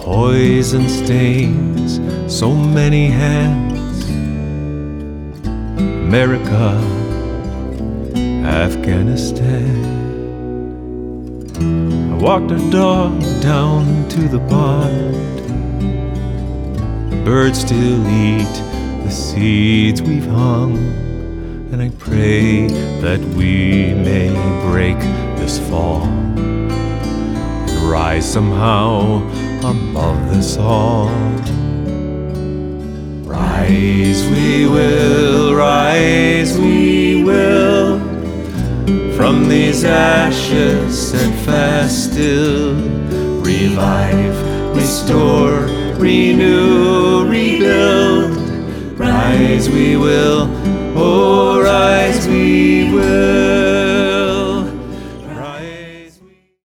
poison stains so many hands. America, Afghanistan. I walked our dog down to the pond. The birds still eat the seeds we've hung, and I pray that we may break this fall and rise somehow above this all. Rise we will, rise we will, from these ashes set fast still. Revive, restore, renew, rebuild. Rise we will, oh rise we will.